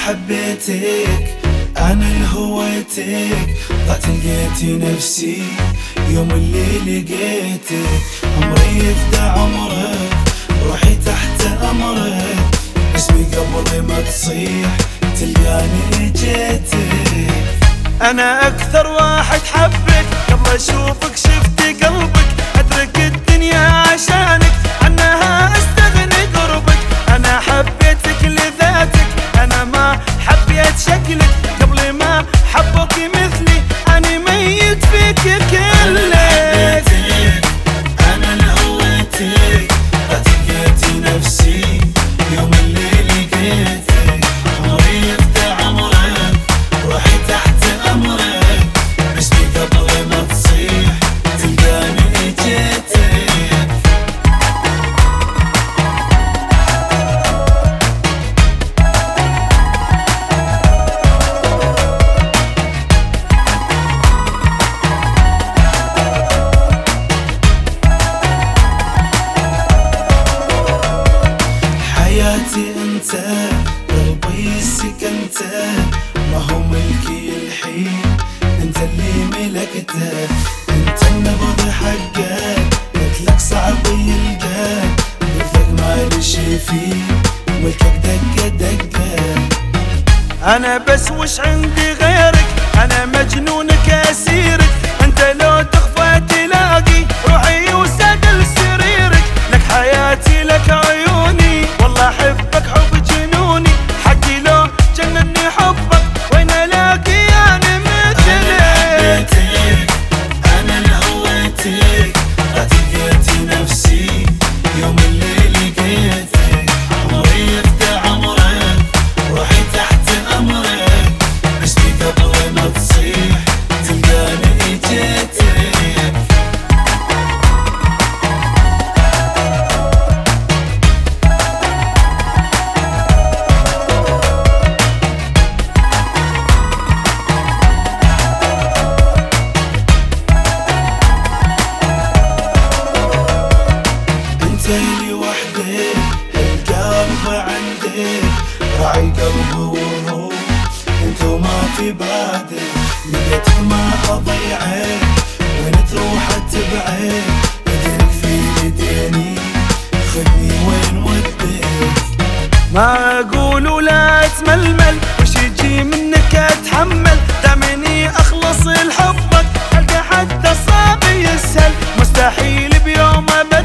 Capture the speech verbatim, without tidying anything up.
حبيتك أنا اللي هويتك، ضعت لقيتي نفسي يوم اللي لقيتك. عمري يفدى عمرك، روحي تحت أمرك، اسمي قبل ما تصيح تلقاني جيتك. أنا أكثر واحد حبك، قبل أشوفك شفت قلبك، أترك الدنيا عشانك، عنها أستغني قربك. أنا حبيتك لذاتك، أنا ما حبيت شكلك، قبل ما حبك مثلي أنا ميت فيك كلك. أنا اللي هويتك، لقيتي نفسي يوم اللي لقيتك. عمري يفدى عمرك، روحي تحت أمرك، اسمي قبل ما تصيح تلقاني جيتك. حياتي انت، قلبي سكنت، ما هو ملكي الحين انت اللي ملكته. انت النبض حقك، قلتلك صعب يلقاك، قلتلك مالي شي فيه، ملكك دقة دقة. أنا بس وش عندي غيرك، أنا مجنونك أسيرك، أنت لو تخفى تلاقي روحي وسادل سريرك. لك حياتي لك عيوني، والله أحبك حب جنوني، حقي لو جنني حبك، وين ألاقي أنا مثلك. حبيتك أنا اللي هويتك، لقيتي نفسي يوم اللي لقيتك. عمري يفدى عمرك، روحي تحت أمرك، اسمي قبل ما تصيح تلقاني جيتك. انتي وحدك، القلب عندك، راعي قلبه والروح، انتو ما في بعدك. لقيتك ما اضيعك، وين تروح اتبعك، ايديك في ايديني، خذني وين ودك. ما أقول ولا أتململ، وش يجي منك أتحمل، دامني أخلص لحبك، ألقى حتى صعب يسهل، مستحيل بيوم أبد